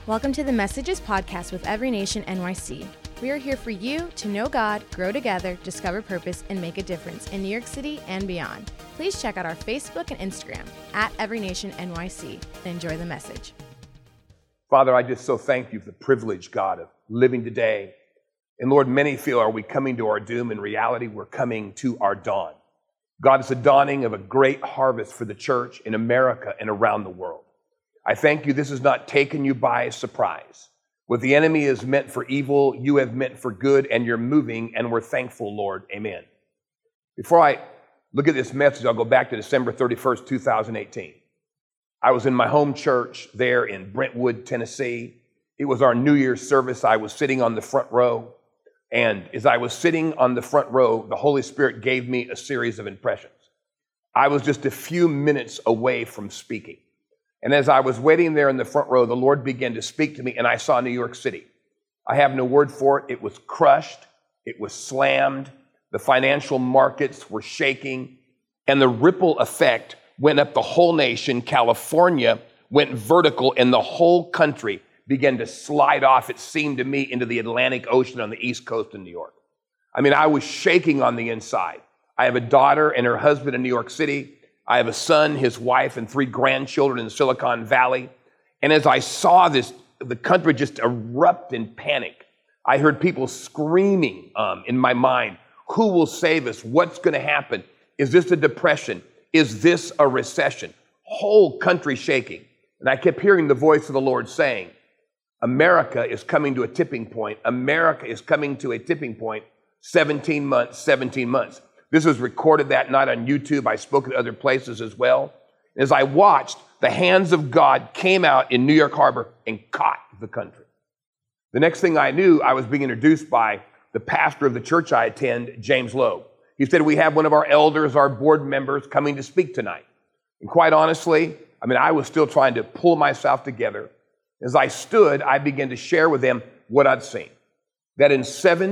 Welcome to the Messages podcast with Every Nation NYC. We are here for you to know God, grow together, discover purpose, and make a difference in New York City and beyond. Please check out our Facebook and Instagram at Every Nation NYC and enjoy the message. Father, I just so thank you for the privilege, God, of living today. And Lord, many feel, are we coming to our doom? In reality, we're coming to our dawn. God, it's the dawning of a great harvest for the church in America and around the world. I thank you this has not taken you by surprise. What the enemy is meant for evil, you have meant for good, and you're moving, and we're thankful, Lord. Amen. Before I look at this message, I'll go back to December 31st, 2018. I was in my home church there in Brentwood, Tennessee. It was our New Year's service. I was sitting on the front row, and as I was sitting on the front row, the Holy Spirit gave me a series of impressions. I was just a few minutes away from speaking. And as I was waiting there in the front row, the Lord began to speak to me, and I saw New York City. I have no word for it. It was crushed. It was slammed. The financial markets were shaking, and the ripple effect went up the whole nation. California went vertical, and the whole country began to slide off, it seemed to me, into the Atlantic Ocean on the East Coast of New York. I mean, I was shaking on the inside. I have a daughter and her husband in New York City. I have a son, his wife, and 3 grandchildren in Silicon Valley. And as I saw this, the country just erupt in panic. I heard people screaming in my mind, who will save us? What's going to happen? Is this a depression? Is this a recession? Whole country shaking. And I kept hearing the voice of the Lord saying, America is coming to a tipping point. America is coming to a tipping point. 17 months, 17 months. This was recorded that night on YouTube. I spoke at other places as well. As I watched, the hands of God came out in New York Harbor and caught the country. The next thing I knew, I was being introduced by the pastor of the church I attend, James Lowe. He said, we have one of our elders, our board members, coming to speak tonight. And quite honestly, I was still trying to pull myself together. As I stood, I began to share with them what I'd seen. That in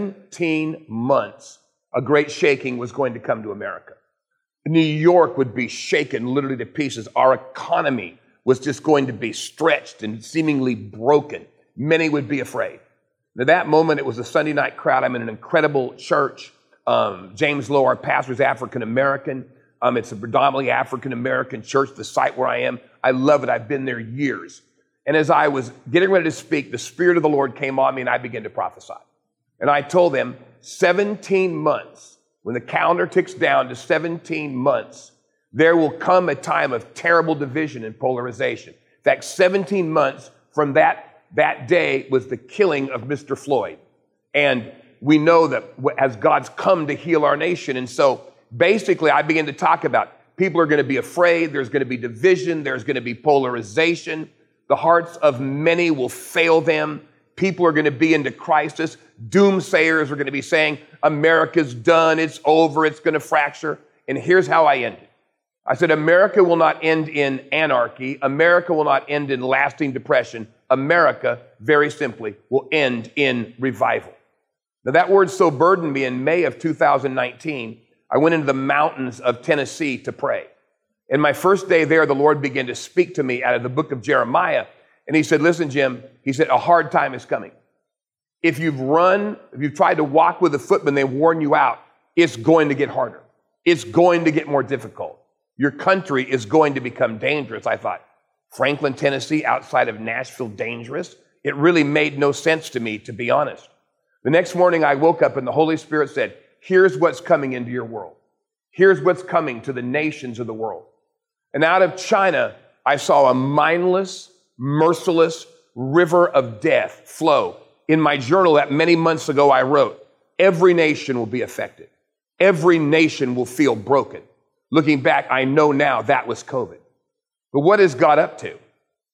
17 months, a great shaking was going to come to America. New York would be shaken literally to pieces. Our economy was just going to be stretched and seemingly broken. Many would be afraid. At that moment, it was a Sunday night crowd. I'm in an incredible church. James Lowe, our pastor, is African-American. It's a predominantly African-American church, the site where I am. I love it. I've been there years. And as I was getting ready to speak, the Spirit of the Lord came on me and I began to prophesy. And I told them, 17 months, when the calendar ticks down to 17 months, there will come a time of terrible division and polarization. In fact, 17 months from that day was the killing of Mr. Floyd. And we know that as God's come to heal our nation. And so basically I began to talk about people are going to be afraid. There's going to be division. There's going to be polarization. The hearts of many will fail them. People are going to be into crisis. Doomsayers are going to be saying, America's done, it's over, it's going to fracture. And here's how I ended. I said, America will not end in anarchy. America will not end in lasting depression. America, very simply, will end in revival. Now that word so burdened me in May of 2019. I went into the mountains of Tennessee to pray. And my first day there, the Lord began to speak to me out of the book of Jeremiah. And he said, listen, Jim, he said, a hard time is coming. If you've tried to walk with a footman, they warn you out, it's going to get harder. It's going to get more difficult. Your country is going to become dangerous. I thought, Franklin, Tennessee, outside of Nashville, dangerous? It really made no sense to me, to be honest. The next morning I woke up and the Holy Spirit said, here's what's coming into your world. Here's what's coming to the nations of the world. And out of China, I saw a mindless, merciless river of death flow. In my journal that many months ago I wrote, every nation will be affected. Every nation will feel broken. Looking back, I know now that was COVID. But what is God up to?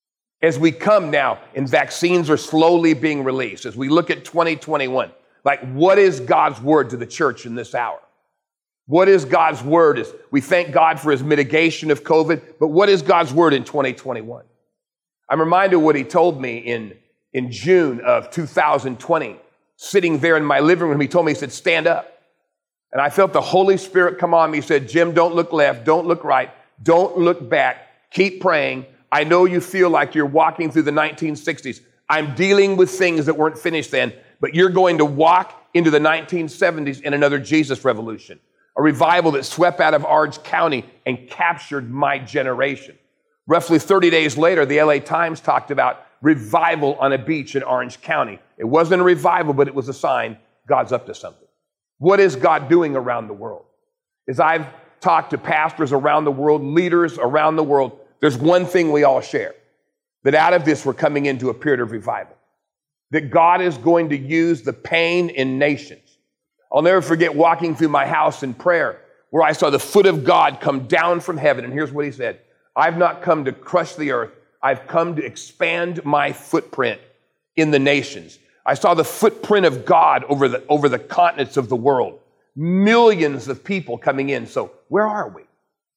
As we come now, and vaccines are slowly being released, as we look at 2021, what is God's word to the church in this hour? What is God's word? We thank God for his mitigation of COVID, but what is God's word in 2021? I'm reminded what he told me in June of 2020, sitting there in my living room. He told me, he said, stand up. And I felt the Holy Spirit come on me. He said, Jim, don't look left, don't look right, don't look back, keep praying. I know you feel like you're walking through the 1960s. I'm dealing with things that weren't finished then, but you're going to walk into the 1970s in another Jesus revolution, a revival that swept out of Orange County and captured my generation. Roughly 30 days later, the LA Times talked about revival on a beach in Orange County. It wasn't a revival, but it was a sign God's up to something. What is God doing around the world? As I've talked to pastors around the world, leaders around the world, there's one thing we all share, that out of this we're coming into a period of revival, that God is going to use the pain in nations. I'll never forget walking through my house in prayer where I saw the foot of God come down from heaven, and here's what he said: I've not come to crush the earth, I've come to expand my footprint in the nations. I saw the footprint of God over the continents of the world. Millions of people coming in. So where are we?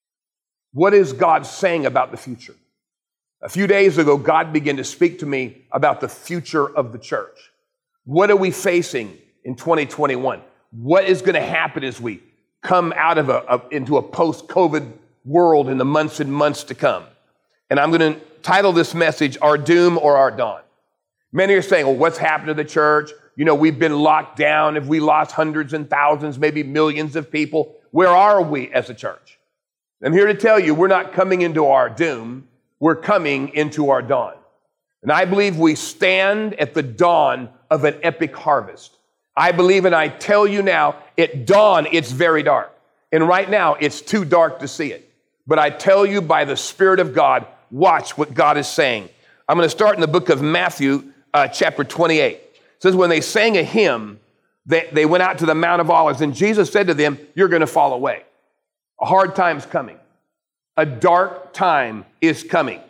What is God saying about the future? A few days ago, God began to speak to me about the future of the church. What are we facing in 2021? What is going to happen as we come out of into a post-COVID world in the months and months to come? And I'm going to title this message, Our Doom or Our Dawn. Many are saying, well, what's happened to the church? You know, we've been locked down. Have we lost hundreds and thousands, maybe millions of people? Where are we as a church? I'm here to tell you, we're not coming into our doom. We're coming into our dawn. And I believe we stand at the dawn of an epic harvest. I believe, and I tell you now, at dawn, it's very dark. And right now, it's too dark to see it. But I tell you, by the Spirit of God, watch what God is saying. I'm going to start in the book of Matthew, chapter 28. It says, when they sang a hymn, they went out to the Mount of Olives, and Jesus said to them, you're going to fall away. A hard time's coming. A dark time is coming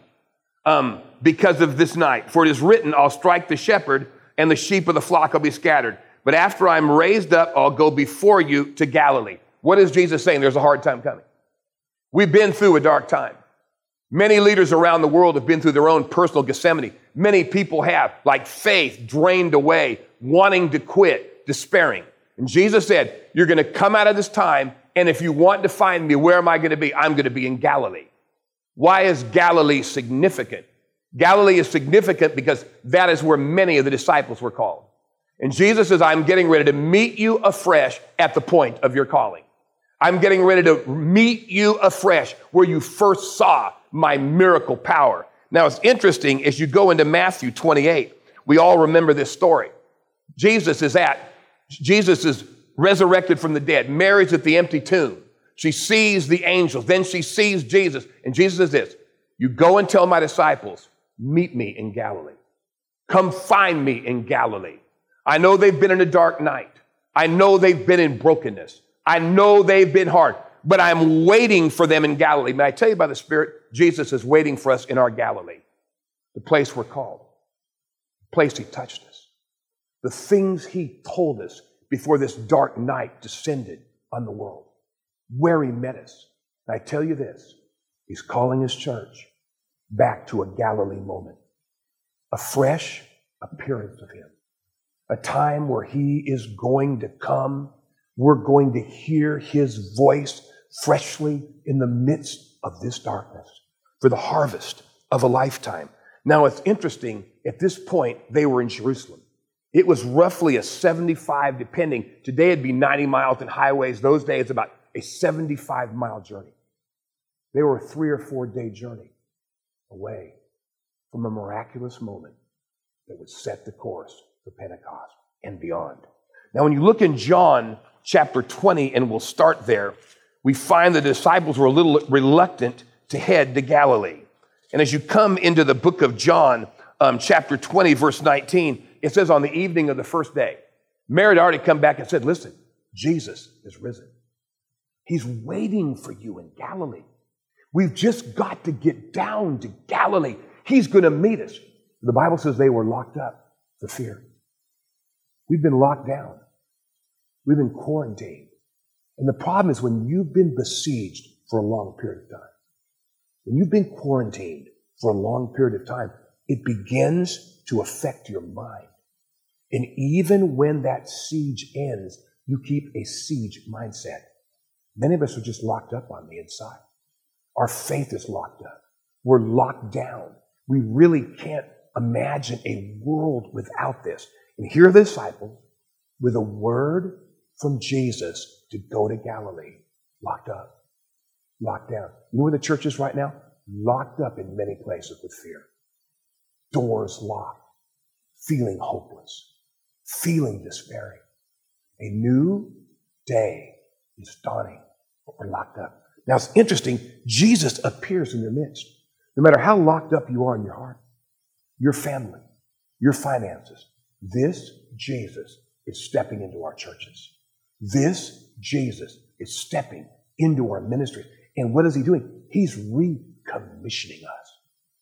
because of this night. For it is written, I'll strike the shepherd, and the sheep of the flock will be scattered. But after I'm raised up, I'll go before you to Galilee. What is Jesus saying? There's a hard time coming. We've been through a dark time. Many leaders around the world have been through their own personal Gethsemane. Many people have, like faith drained away, wanting to quit, despairing. And Jesus said, you're going to come out of this time, and if you want to find me, where am I going to be? I'm going to be in Galilee. Why is Galilee significant? Galilee is significant because that is where many of the disciples were called. And Jesus says, I'm getting ready to meet you afresh at the point of your calling. I'm getting ready to meet you afresh where you first saw my miracle power. Now, it's interesting, as you go into Matthew 28, we all remember this story. Jesus is resurrected from the dead. Mary's at the empty tomb. She sees the angels. Then she sees Jesus. And Jesus says this, you go and tell my disciples, meet me in Galilee. Come find me in Galilee. I know they've been in a dark night. I know they've been in brokenness. I know they've been hard, but I'm waiting for them in Galilee. May I tell you by the Spirit, Jesus is waiting for us in our Galilee, the place we're called, the place he touched us, the things he told us before this dark night descended on the world, where he met us. And I tell you this, he's calling his church back to a Galilee moment, a fresh appearance of him, a time where he is going to come. We're going to hear his voice freshly in the midst of this darkness for the harvest of a lifetime. Now, it's interesting, at this point, they were in Jerusalem. It was roughly a 75, depending. Today it'd be 90 miles in highways. Those days, about a 75-mile journey. They were a 3 or 4 day journey away from a miraculous moment that would set the course for Pentecost and beyond. Now, when you look in John chapter 20, and we'll start there, we find the disciples were a little reluctant to head to Galilee. And as you come into the book of John, chapter 20, verse 19, it says on the evening of the first day, Mary had already come back and said, listen, Jesus is risen. He's waiting for you in Galilee. We've just got to get down to Galilee. He's going to meet us. The Bible says they were locked up for fear. We've been locked down. We've been quarantined. And the problem is when you've been besieged for a long period of time, when you've been quarantined for a long period of time, it begins to affect your mind. And even when that siege ends, you keep a siege mindset. Many of us are just locked up on the inside. Our faith is locked up. We're locked down. We really can't imagine a world without this. And here are the disciples with a word from Jesus to go to Galilee, locked up, locked down. You know where the church is right now? Locked up in many places with fear. Doors locked, feeling hopeless, feeling despairing. A new day is dawning, but we're locked up. Now it's interesting, Jesus appears in your midst. No matter how locked up you are in your heart, your family, your finances, this Jesus is stepping into our churches. This Jesus is stepping into our ministry. And what is he doing? He's recommissioning us.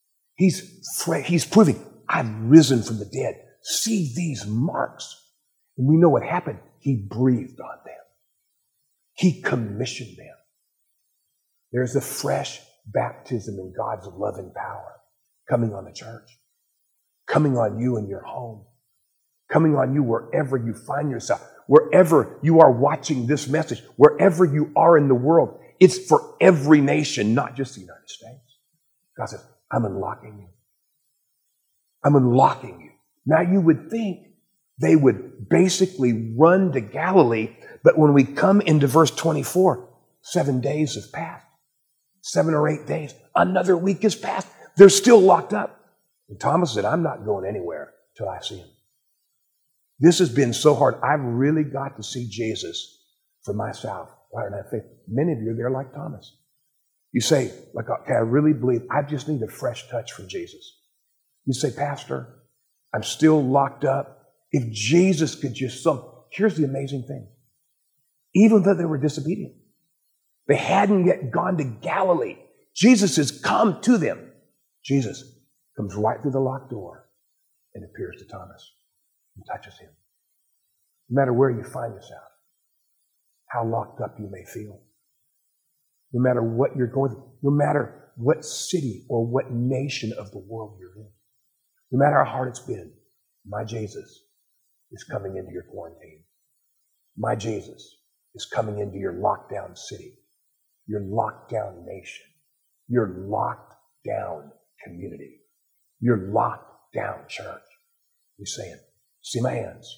He's proving, I've risen from the dead. See these marks. And we know what happened. He breathed on them. He commissioned them. There's a fresh baptism in God's love and power coming on the church, coming on you in your home, coming on you wherever you find yourself, wherever you are watching this message, wherever you are in the world. It's for every nation, not just the United States. God says, I'm unlocking you. I'm unlocking you. Now you would think they would basically run to Galilee, but when we come into verse 24, 7 days have passed. 7 or 8 days. Another week has passed. They're still locked up. And Thomas said, I'm not going anywhere till I see him. This has been so hard. I've really got to see Jesus for myself. Why don't I have faith? Many of you are there like Thomas. You say, okay, I really believe I just need a fresh touch from Jesus. You say, Pastor, I'm still locked up. If Jesus could just here's the amazing thing. Even though they were disobedient, they hadn't yet gone to Galilee. Jesus has come to them. Jesus comes right through the locked door and appears to Thomas and touches him. No matter where you find yourself, how locked up you may feel, no matter what you're going through, no matter what city or what nation of the world you're in, no matter how hard it's been, my Jesus is coming into your quarantine. My Jesus is coming into your locked down city, your locked down nation, your locked down community, your locked down church. He's saying, see my hands,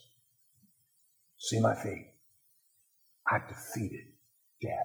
see my feet. I've defeated death.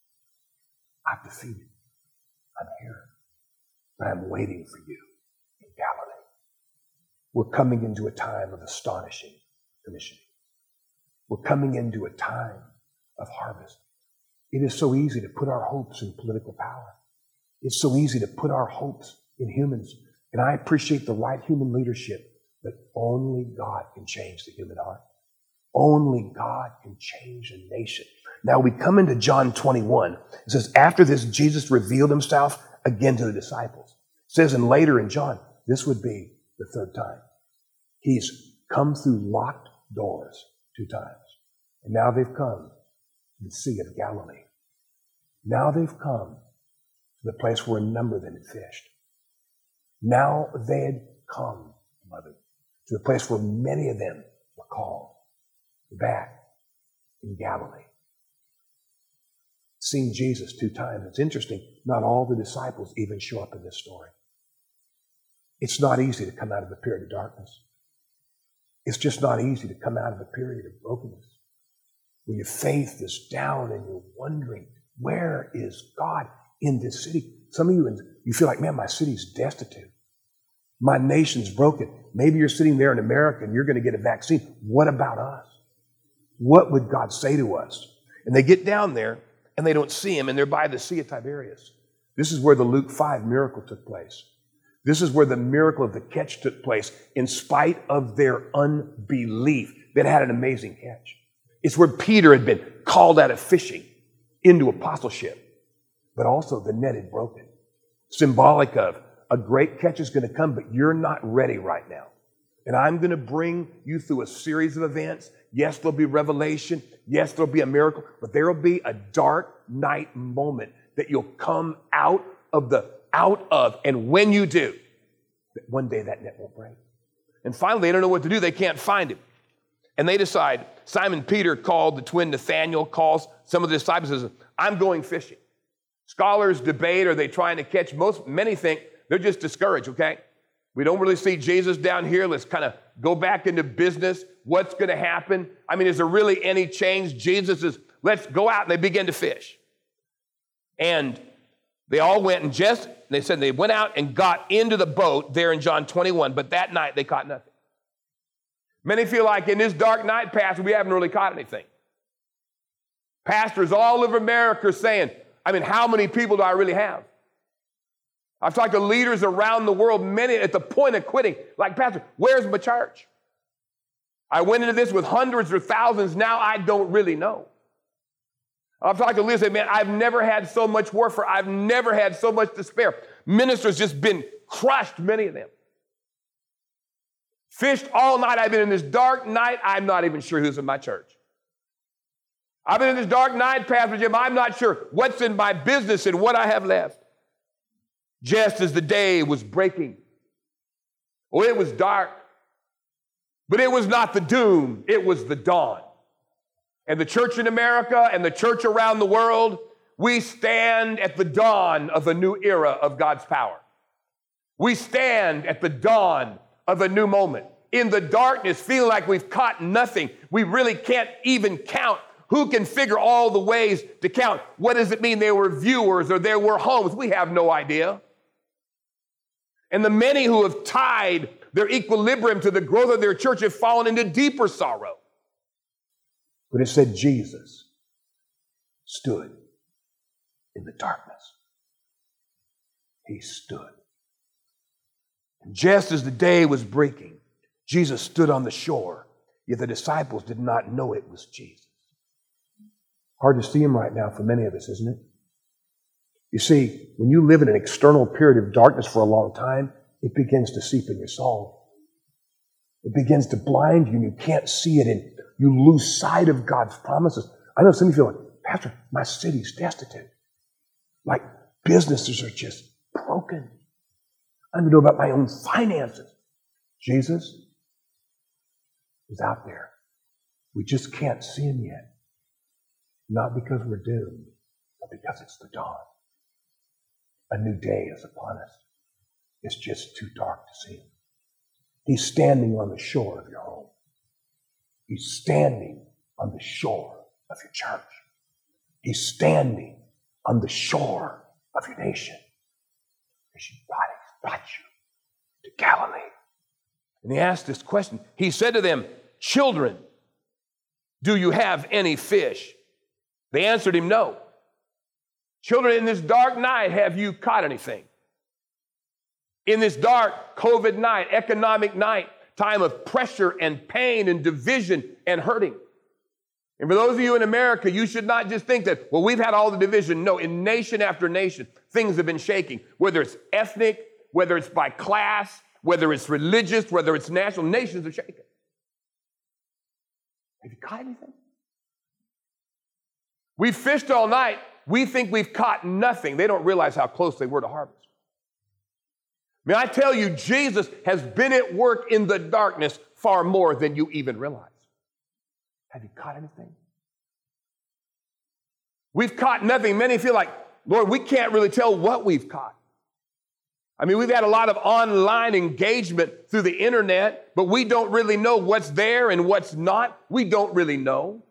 I've defeated. I'm here. But I'm waiting for you in Galilee. We're coming into a time of astonishing commissioning. We're coming into a time of harvest. It is so easy to put our hopes in political power. It's so easy to put our hopes in humans. And I appreciate the right human leadership, but only God can change the human heart. Only God can change a nation. Now we come into John 21. It says, after this, Jesus revealed himself again to the disciples. It says, and later in John, this would be the third time. He's come through locked doors 2 times. And now they've come to the Sea of Galilee. Now they've come to the place where a number of them had fished. Now they had come, beloved, to the place where many of them were called back in Galilee. Seeing Jesus 2 times. It's interesting, not all the disciples even show up in this story. It's not easy to come out of a period of darkness. It's just not easy to come out of a period of brokenness, where your faith is down and you're wondering, where is God in this city? Some of you feel like, man, my city's destitute. My nation's broken. Maybe you're sitting there in America and you're going to get a vaccine. What about us? What would God say to us? And they get down there and they don't see him, and they're by the Sea of Tiberias. This is where the Luke 5 miracle took place. This is where the miracle of the catch took place in spite of their unbelief. That had an amazing catch. It's where Peter had been called out of fishing into apostleship, but also the net had broken. Symbolic of a great catch is going to come, but you're not ready right now. And I'm going to bring you through a series of events. Yes, there'll be revelation. Yes, there'll be a miracle, but there'll be a dark night moment that you'll come out of. And when you do, one day that net won't break. And finally, they don't know what to do. They can't find him. And they decide, Simon Peter called the twin Nathanael, calls some of the disciples and says, I'm going fishing. Scholars debate, are they trying to catch? Many think they're just discouraged, okay? We don't really see Jesus down here. Let's kind of go back into business. What's going to happen? I mean, is there really any change? Jesus is, let's go out, and they begin to fish. And they all went, and they said they went out and got into the boat there in John 21, but that night they caught nothing. Many feel like in this dark night, Pastor, we haven't really caught anything. Pastors all over America are saying, I mean, how many people do I really have? I've talked to leaders around the world, many at the point of quitting, like, Pastor, where's my church? I went into this with hundreds or thousands. Now I don't really know. I've talked to leaders, say, man, I've never had so much warfare. I've never had so much despair. Ministers just been crushed, many of them. Fished all night. I've been in this dark night. I'm not even sure who's in my church. I've been in this dark night, Pastor Jim. I'm not sure what's in my business and what I have left. Just as the day was breaking. Oh, it was dark. But it was not the doom. It was the dawn. And the church in America and the church around the world, we stand at the dawn of a new era of God's power. We stand at the dawn of a new moment. In the darkness, feeling like we've caught nothing. We really can't even count. Who can figure all the ways to count? What does it mean there were viewers or there were homes? We have no idea. And the many who have tied their equilibrium to the growth of their church have fallen into deeper sorrow. But it said Jesus stood in the darkness. He stood. And just as the day was breaking, Jesus stood on the shore, yet the disciples did not know it was Jesus. Hard to see him right now for many of us, isn't it? You see, when you live in an external period of darkness for a long time, it begins to seep in your soul. It begins to blind you, and you can't see it, and you lose sight of God's promises. I know some of you feel like, Pastor, my city's destitute. Like businesses are just broken. I don't even know about my own finances. Jesus is out there. We just can't see him yet. Not because we're doomed, but because it's the dawn. A new day is upon us. It's just too dark to see him. He's standing on the shore of your home. He's standing on the shore of your church. He's standing on the shore of your nation. Because he brought you to Galilee. And he asked this question. He said to them, children, do you have any fish? They answered him, no. Children, in this dark night, have you caught anything? In this dark COVID night, economic night, time of pressure and pain and division and hurting. And for those of you in America, you should not just think that, well, we've had all the division. No, in nation after nation, things have been shaking. Whether it's ethnic, whether it's by class, whether it's religious, whether it's national, nations are shaking. Have you caught anything? We fished all night. We think we've caught nothing. They don't realize how close they were to harvest. May I tell you, Jesus has been at work in the darkness far more than you even realize. Have you caught anything? We've caught nothing. Many feel like, Lord, we can't really tell what we've caught. I mean, we've had a lot of online engagement through the internet, but we don't really know what's there and what's not. We don't really know.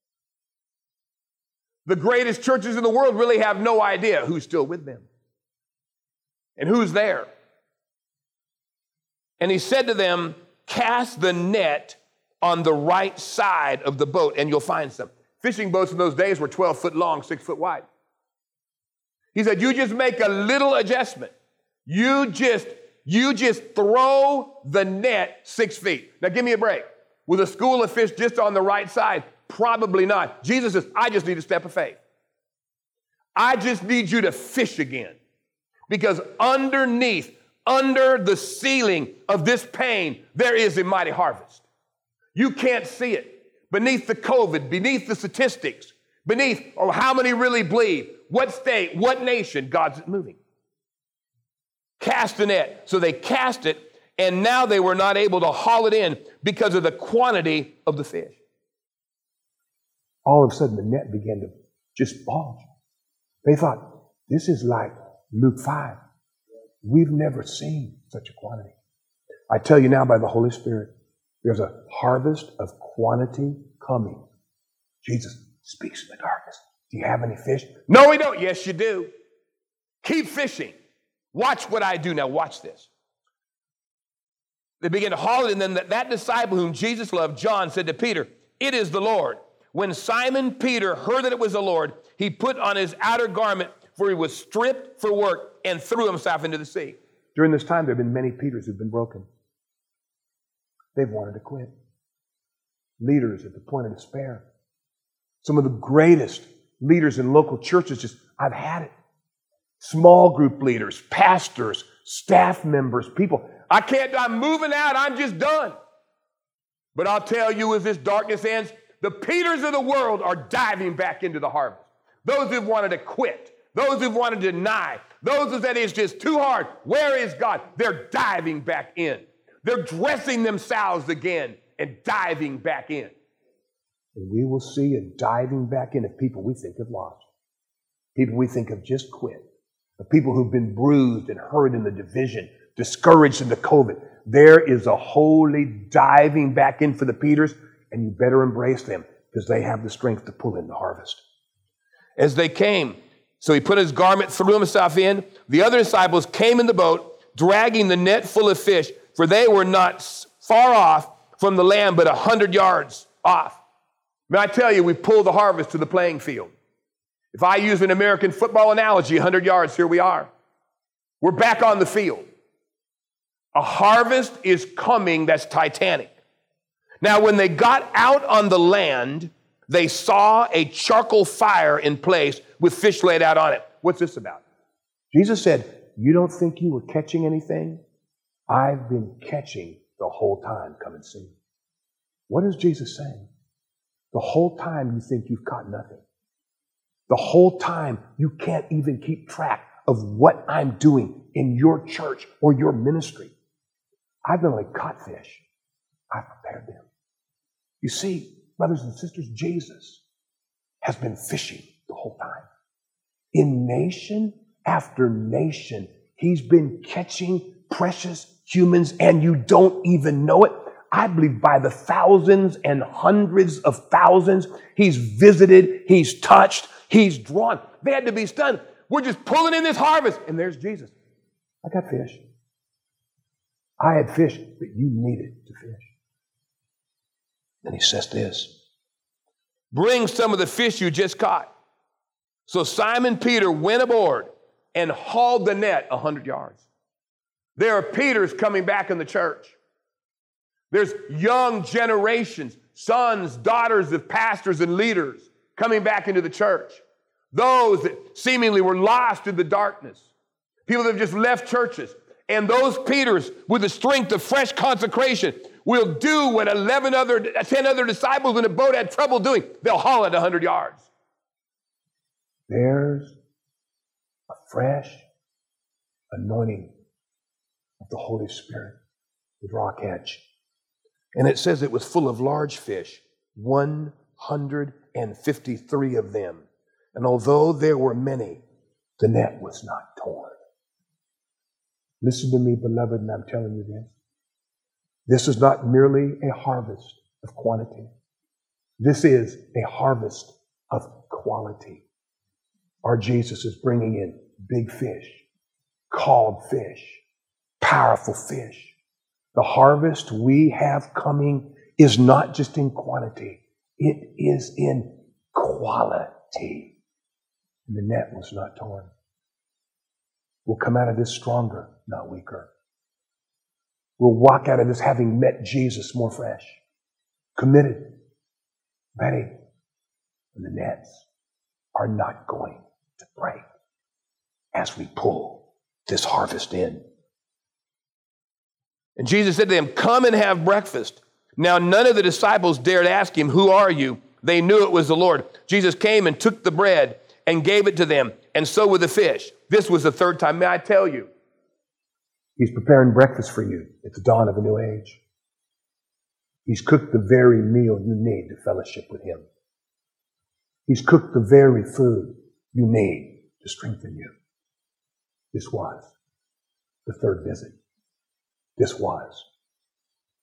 The greatest churches in the world really have no idea who's still with them and who's there. And he said to them, cast the net on the right side of the boat and you'll find some. Fishing boats in those days were 12 foot long, 6 foot wide. He said, you just make a little adjustment. You just throw the net 6 feet. Now give me a break. With a school of fish just on the right side, probably not. Jesus says, I just need a step of faith. I just need you to fish again. Because under the ceiling of this pain, there is a mighty harvest. You can't see it. Beneath the COVID, beneath the statistics, beneath how many really believe, what state, what nation, God's moving. Cast the net. So they cast it, and now they were not able to haul it in because of the quantity of the fish. All of a sudden, the net began to just bulge. They thought, this is like Luke 5. We've never seen such a quantity. I tell you now by the Holy Spirit, there's a harvest of quantity coming. Jesus speaks in the darkness. Do you have any fish? No, we don't. Yes, you do. Keep fishing. Watch what I do. Now watch this. They began to haul it, and then that disciple whom Jesus loved, John, said to Peter, "It is the Lord." When Simon Peter heard that it was the Lord, he put on his outer garment, for he was stripped for work, and threw himself into the sea. During this time, there have been many Peters who've been broken. They've wanted to quit. Leaders at the point of despair. Some of the greatest leaders in local churches just, I've had it. Small group leaders, pastors, staff members, people. I'm moving out, I'm just done. But I'll tell you, as this darkness ends, the Peters of the world are diving back into the harvest. Those who've wanted to quit, those who've wanted to deny, those who said it's just too hard, where is God? They're diving back in. They're dressing themselves again and diving back in. And we will see a diving back in of people we think have lost. People we think have just quit. Of people who've been bruised and hurt in the division, discouraged in the COVID. There is a holy diving back in for the Peters, and you better embrace them because they have the strength to pull in the harvest. As they came, so he put his garment, threw himself in. The other disciples came in the boat, dragging the net full of fish, for they were not far off from the land, but 100 yards off. May I tell you, we pulled the harvest to the playing field. If I use an American football analogy, 100 yards, here we are. We're back on the field. A harvest is coming that's titanic. Now, when they got out on the land, they saw a charcoal fire in place with fish laid out on it. What's this about? Jesus said, "You don't think you were catching anything? I've been catching the whole time. Come and see." What is Jesus saying? The whole time you think you've caught nothing. The whole time you can't even keep track of what I'm doing in your church or your ministry. I've not only caught fish, I've prepared them. You see, brothers and sisters, Jesus has been fishing the whole time. In nation after nation, he's been catching precious humans, and you don't even know it. I believe by the thousands and hundreds of thousands, he's visited, he's touched, he's drawn. They had to be stunned. We're just pulling in this harvest, and there's Jesus. I got fish. I had fish that you needed to fish. Then he says this, "Bring some of the fish you just caught." So Simon Peter went aboard and hauled the net 100 yards. There are Peters coming back in the church. There's young generations, sons, daughters of pastors and leaders coming back into the church. Those that seemingly were lost in the darkness. People that have just left churches. And those Peters, with the strength of fresh consecration, will do what 10 other disciples in a boat had trouble doing. They'll haul it 100 yards. There's a fresh anointing of the Holy Spirit with Rock Edge. And it says it was full of large fish, 153 of them. And although there were many, the net was not torn. Listen to me, beloved, and I'm telling you this. This is not merely a harvest of quantity. This is a harvest of quality. Our Jesus is bringing in big fish, called fish, powerful fish. The harvest we have coming is not just in quantity. It is in quality. And the net was not torn. We'll come out of this stronger, not weaker. We'll walk out of this having met Jesus more fresh, committed, ready. And the nets are not going to break as we pull this harvest in. And Jesus said to them, "Come and have breakfast." Now none of the disciples dared ask him, "Who are you?" They knew it was the Lord. Jesus came and took the bread and gave it to them, and so with the fish. This was the third time. May I tell you, he's preparing breakfast for you. It's the dawn of a new age. He's cooked the very meal you need to fellowship with him. He's cooked the very food you need to strengthen you. This was the third visit. This was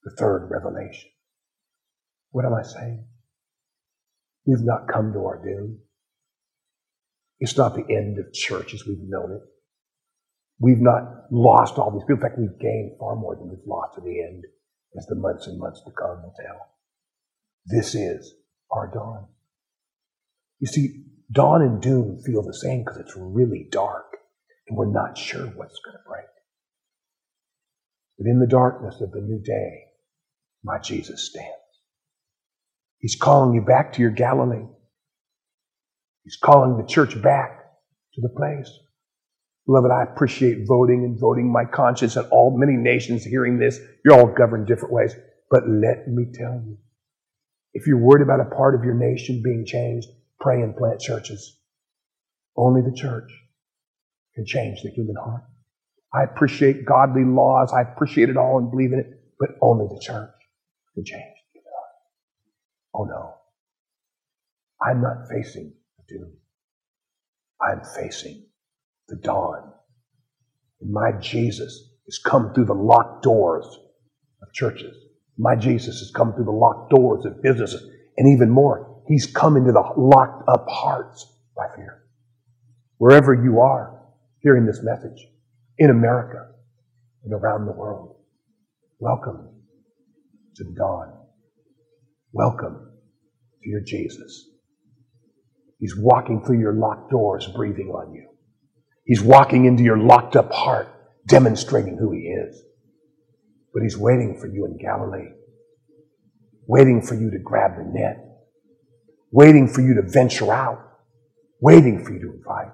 The third revelation. What am I saying? We've not come to our doom. It's not the end of church as we've known it. We've not lost all these people. In fact, we've gained far more than we've lost to the end, as the months and months to come will tell. This is our dawn. You see, dawn and doom feel the same because it's really dark and we're not sure what's going to break. But in the darkness of the new day, my Jesus stands. He's calling you back to your Galilee. He's calling the church back to the place. Beloved, I appreciate voting and voting my conscience, and all many nations hearing this. You're all governed different ways. But let me tell you, if you're worried about a part of your nation being changed, pray and plant churches. Only the church can change the human heart. I appreciate godly laws. I appreciate it all and believe in it. But only the church can change the human heart. Oh no. I'm not facing the doom. I'm facing the dawn. And my Jesus has come through the locked doors of churches. My Jesus has come through the locked doors of businesses. And even more, he's come into the locked up hearts by fear. Wherever you are hearing this message, in America and around the world, welcome to the dawn. Welcome to your Jesus. He's walking through your locked doors, breathing on you. He's walking into your locked up heart, demonstrating who he is. But he's waiting for you in Galilee, waiting for you to grab the net, waiting for you to venture out, waiting for you to invite.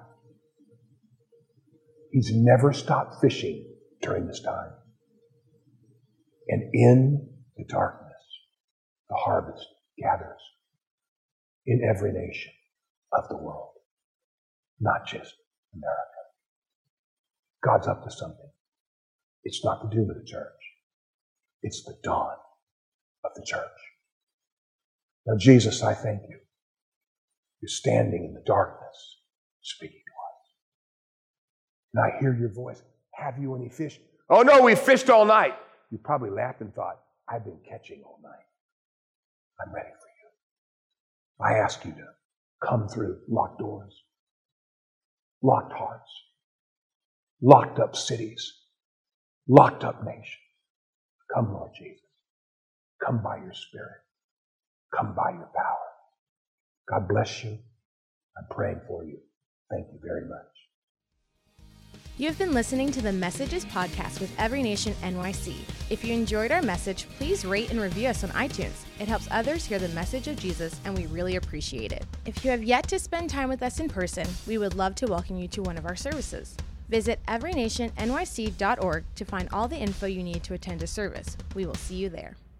He's never stopped fishing during this time. And in the darkness, the harvest gathers in every nation of the world, not just America. God's up to something. It's not the doom of the church. It's the dawn of the church. Now, Jesus, I thank you. You're standing in the darkness, speaking to us. And I hear your voice. Have you any fish? Oh no, we fished all night. You probably laughed and thought, I've been catching all night. I'm ready for you. I ask you to come through locked doors, locked hearts, locked up cities, locked up nations. Come, Lord Jesus. Come by your Spirit. Come by your power. God bless you. I'm praying for you. Thank you very much. You have been listening to the Messages podcast with Every Nation NYC. If you enjoyed our message, please rate and review us on iTunes. It helps others hear the message of Jesus, and we really appreciate it. If you have yet to spend time with us in person, we would love to welcome you to one of our services. Visit everynationnyc.org to find all the info you need to attend a service. We will see you there.